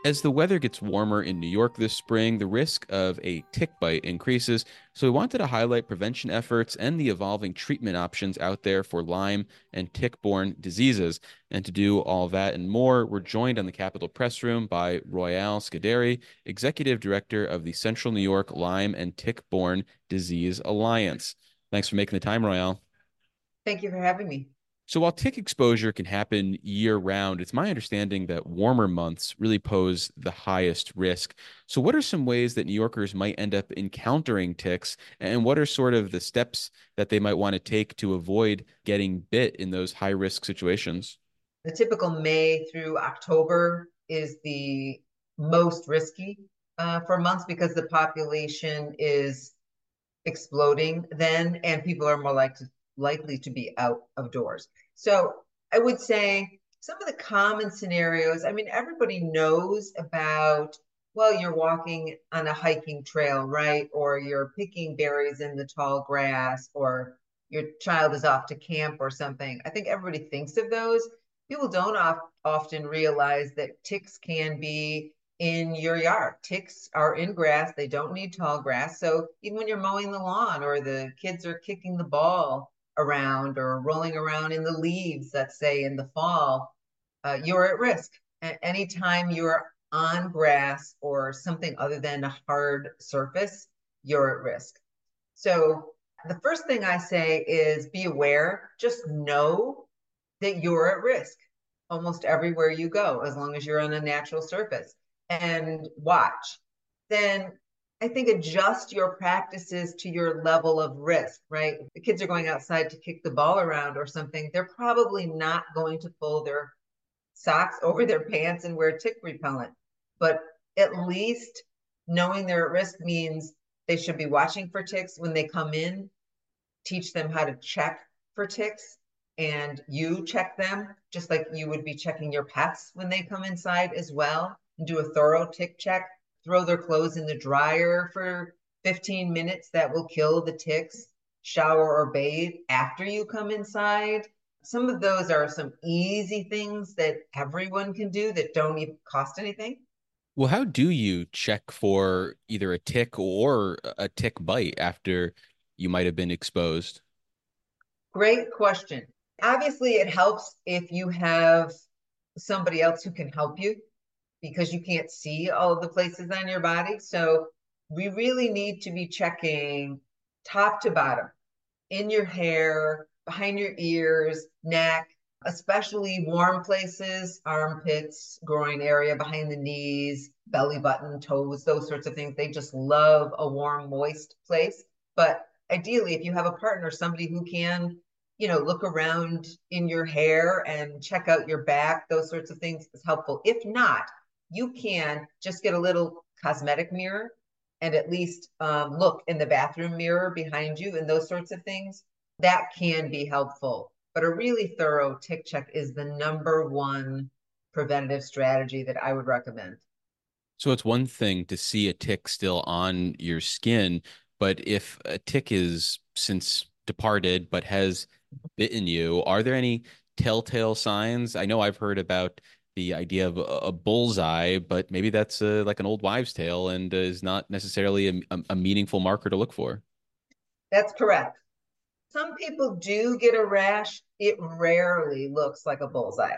As the weather gets warmer in New York this spring, the risk of a tick bite increases. So, we wanted to highlight prevention efforts and the evolving treatment options out there for Lyme and tick-borne diseases. And to do all that and more, we're joined on the Capitol Press Room by Royale Scuderi, Executive Director of the Central New York Lyme and Tick-Borne Disease Alliance. Thanks for making the time, Royale. Thank you for having me. So while tick exposure can happen year round, it's my understanding that warmer months really pose the highest risk. So what are some ways that New Yorkers might end up encountering ticks, and what are sort of the steps that they might want to take to avoid getting bit in those high risk situations? The typical May through October is the most risky for months because the population is exploding then, and people are more likely to be out of doors. So I would say some of the common scenarios, I mean, everybody knows about, well, you're walking on a hiking trail, right? Or you're picking berries in the tall grass, or your child is off to camp or something. I think everybody thinks of those. People don't often realize that ticks can be in your yard. Ticks are in grass, they don't need tall grass. So even when you're mowing the lawn or the kids are kicking the ball around or rolling around in the leaves, let's say in the fall, you're at risk. Anytime you're on grass or something other than a hard surface, you're at risk. So the first thing I say is be aware, just know that you're at risk almost everywhere you go, as long as you're on a natural surface, and watch. Then I think adjust your practices to your level of risk, right? If the kids are going outside to kick the ball around or something, they're probably not going to pull their socks over their pants and wear tick repellent. But at least knowing they're at risk means they should be watching for ticks when they come in, teach them how to check for ticks, and you check them just like you would be checking your pets when they come inside as well, and do a thorough tick check. Throw their clothes in the dryer for 15 minutes. That will kill the ticks. Shower or bathe after you come inside. Some of those are some easy things that everyone can do that don't even cost anything. Well, how do you check for either a tick or a tick bite after you might have been exposed? Great question. Obviously, it helps if you have somebody else who can help you because you can't see all of the places on your body. So we really need to be checking top to bottom, in your hair, behind your ears, neck, especially warm places, armpits, groin area, behind the knees, belly button, toes, those sorts of things. They just love a warm, moist place. But ideally, if you have a partner, somebody who can, look around in your hair and check out your back, those sorts of things is helpful. If not, you can just get a little cosmetic mirror and at least look in the bathroom mirror behind you and those sorts of things. That can be helpful. But a really thorough tick check is the number one preventative strategy that I would recommend. So it's one thing to see a tick still on your skin, but if a tick is since departed but has bitten you, are there any telltale signs? I know I've heard about the idea of a bullseye, but maybe that's like an old wives' tale and is not necessarily a meaningful marker to look for. That's correct. Some people do get a rash. It rarely looks like a bullseye.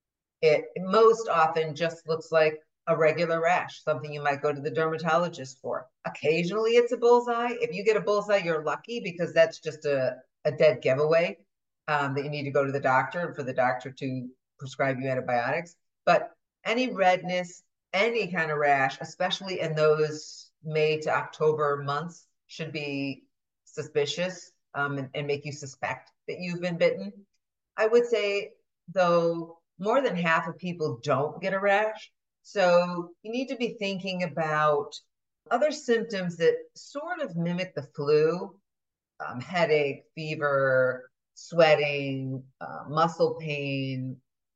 It most often just looks like a regular rash, something you might go to the dermatologist for. Occasionally it's a bullseye. If you get a bullseye, you're lucky because that's just a dead giveaway that you need to go to the doctor and for the doctor to prescribe you antibiotics. But any redness, any kind of rash, especially in those May to October months, should be suspicious and make you suspect that you've been bitten. I would say, though, more than half of people don't get a rash. So you need to be thinking about other symptoms that sort of mimic the flu, headache, fever, sweating, muscle pain,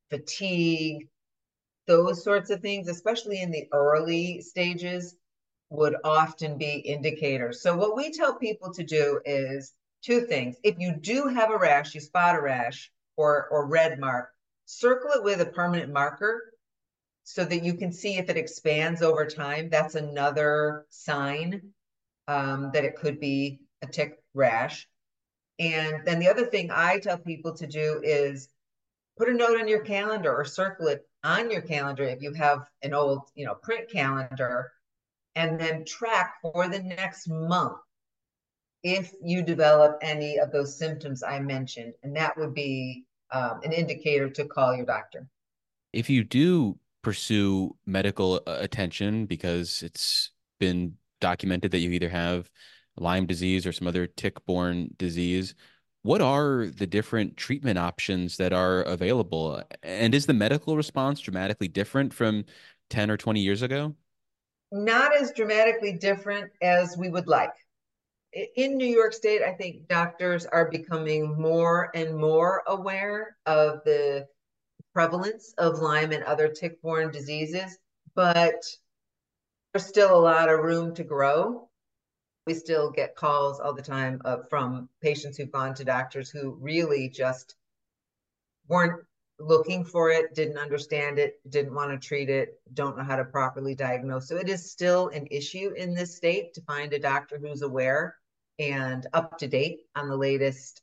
fatigue, those sorts of things, especially in the early stages, would often be indicators. So what we tell people to do is two things. If you do have a rash, you spot a rash or red mark, circle it with a permanent marker so that you can see if it expands over time. That's another sign that it could be a tick rash. And then the other thing I tell people to do is put a note on your calendar or circle it on your calendar if you have an old, print calendar, and then track for the next month if you develop any of those symptoms I mentioned. And that would be an indicator to call your doctor. If you do pursue medical attention because it's been documented that you either have Lyme disease or some other tick-borne disease, what are the different treatment options that are available? And is the medical response dramatically different from 10 or 20 years ago? Not as dramatically different as we would like. In New York State, I think doctors are becoming more and more aware of the prevalence of Lyme and other tick-borne diseases, but there's still a lot of room to grow. We still get calls all the time from patients who've gone to doctors who really just weren't looking for it, didn't understand it, didn't want to treat it, don't know how to properly diagnose. So it is still an issue in this state to find a doctor who's aware and up to date on the latest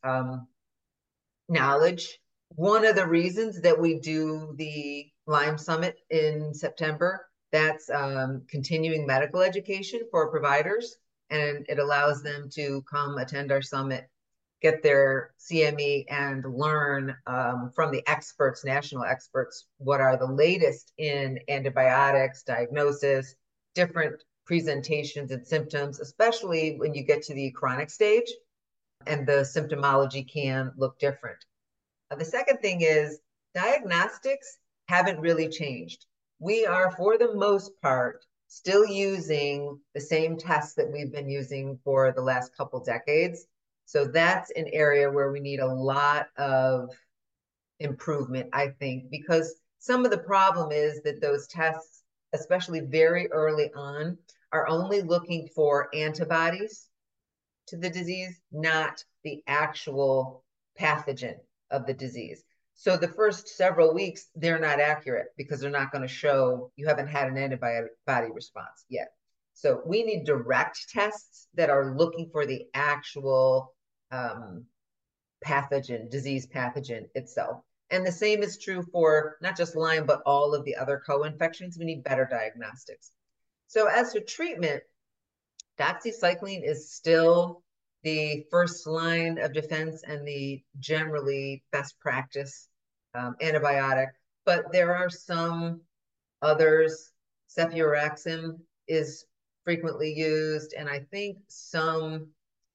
knowledge. One of the reasons that we do the Lyme Summit in September, that's continuing medical education for providers, and it allows them to come attend our summit, get their CME, and learn from the experts, national experts, what are the latest in antibiotics, diagnosis, different presentations and symptoms, especially when you get to the chronic stage, and the symptomology can look different. The second thing is diagnostics haven't really changed. We are, for the most part, still using the same tests that we've been using for the last couple decades. So that's an area where we need a lot of improvement, I think, because some of the problem is that those tests, especially very early on, are only looking for antibodies to the disease, not the actual pathogen of the disease. So the first several weeks, they're not accurate because they're not going to show you haven't had an antibody response yet. So we need direct tests that are looking for the actual pathogen, disease pathogen itself. And the same is true for not just Lyme, but all of the other co-infections. We need better diagnostics. So as to treatment, doxycycline is still the first line of defense and the generally best practice antibiotic, but there are some others. Cefuroxime is frequently used, and I think some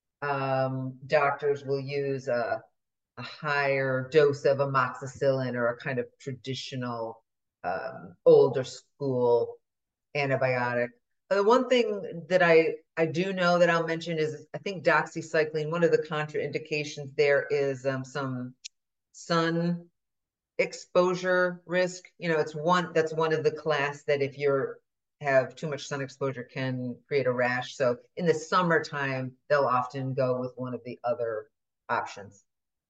doctors will use a higher dose of amoxicillin or a kind of traditional older school antibiotic. The one thing that I do know that I'll mention is I think doxycycline, one of the contraindications there is some sun exposure risk. It's that's one of the class that if you're have too much sun exposure can create a rash. So in the summertime, they'll often go with one of the other options.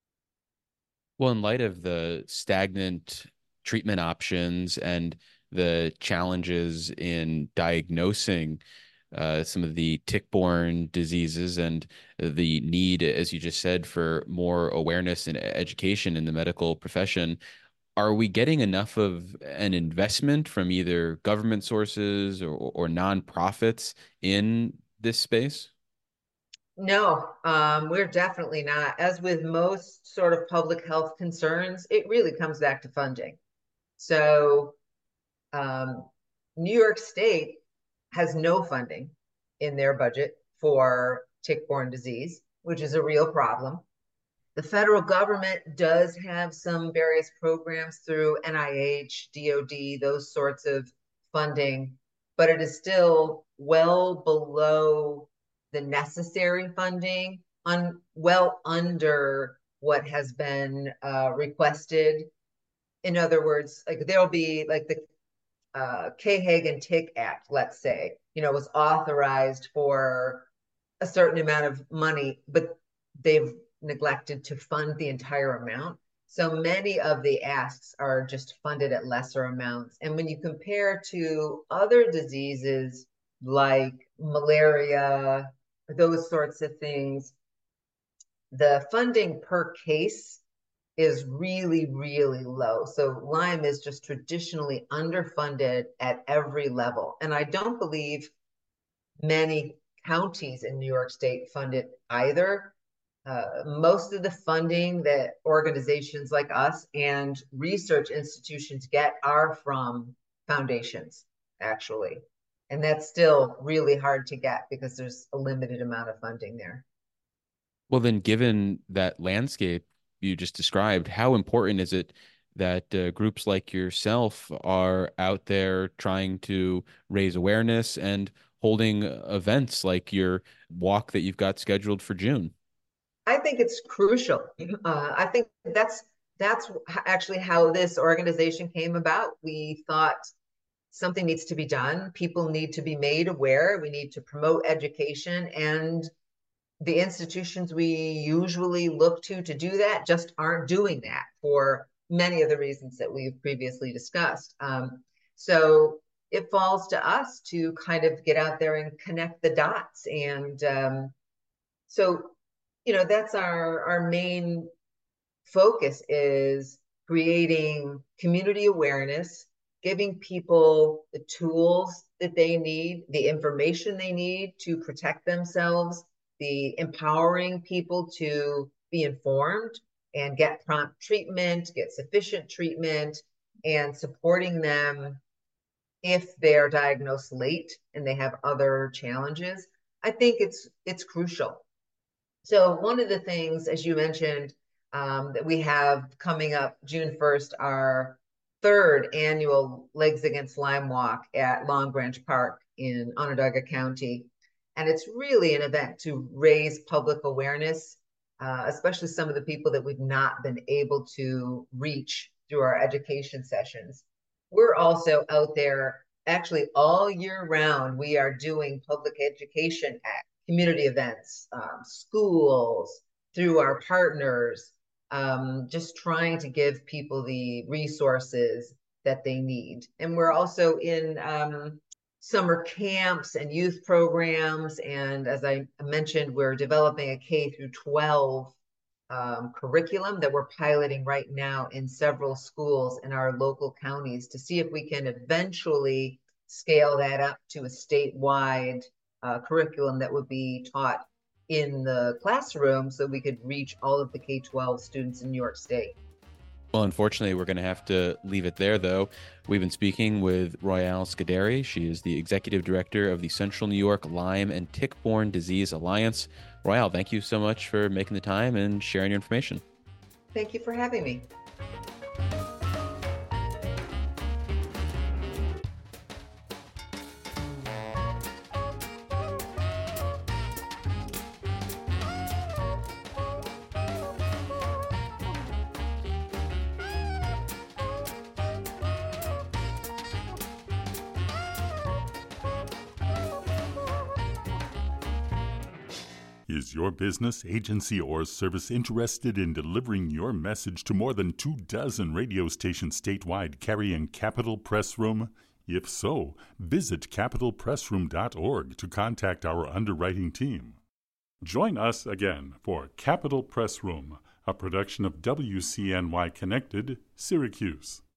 Well, in light of the stagnant treatment options and the challenges in diagnosing some of the tick-borne diseases and the need, as you just said, for more awareness and education in the medical profession, are we getting enough of an investment from either government sources or nonprofits in this space? No, we're definitely not. As with most sort of public health concerns, it really comes back to funding. So, um, New York State has no funding in their budget for tick-borne disease, which is a real problem. The federal government does have some various programs through NIH, DoD, those sorts of funding, but it is still well below the necessary funding, well under what has been requested. In other words, like there'll be like the K-Hagen Tick Act, let's say, was authorized for a certain amount of money, but they've neglected to fund the entire amount. So many of the asks are just funded at lesser amounts. And when you compare to other diseases like malaria, those sorts of things, the funding per case is really, really low. So Lyme is just traditionally underfunded at every level. And I don't believe many counties in New York State fund it either. Most of the funding that organizations like us and research institutions get are from foundations, actually. And that's still really hard to get because there's a limited amount of funding there. Well, then, given that landscape you just described, how important is it that groups like yourself are out there trying to raise awareness and holding events like your walk that you've got scheduled for June? I think it's crucial. I think that's actually how this organization came about. We thought something needs to be done. People need to be made aware. We need to promote education, and the institutions we usually look to do that just aren't doing that for many of the reasons that we've previously discussed. So it falls to us to kind of get out there and connect the dots. And so, that's our main focus is creating community awareness, giving people the tools that they need, the information they need to protect themselves, the empowering people to be informed and get prompt treatment, get sufficient treatment, and supporting them if they're diagnosed late and they have other challenges. I think it's crucial. So one of the things, as you mentioned, that we have coming up June 1st, our third annual Legs Against Lyme Walk at Long Branch Park in Onondaga County. And it's really an event to raise public awareness, especially some of the people that we've not been able to reach through our education sessions. We're also out there actually all year round. We are doing public education at community events, schools, through our partners, just trying to give people the resources that they need. And we're also in summer camps and youth programs. And as I mentioned, we're developing a K through 12 curriculum that we're piloting right now in several schools in our local counties to see if we can eventually scale that up to a statewide curriculum that would be taught in the classroom so we could reach all of the K-12 students in New York State. Well, unfortunately, we're going to have to leave it there, though. We've been speaking with Royale Scuderi. She is the executive director of the Central New York Lyme and Tick-Borne Disease Alliance. Royale, thank you so much for making the time and sharing your information. Thank you for having me. Is your business, agency, or service interested in delivering your message to more than 24 radio stations statewide carrying Capital Press Room? If so, visit capitalpressroom.org to contact our underwriting team. Join us again for Capital Press Room, a production of WCNY Connected, Syracuse.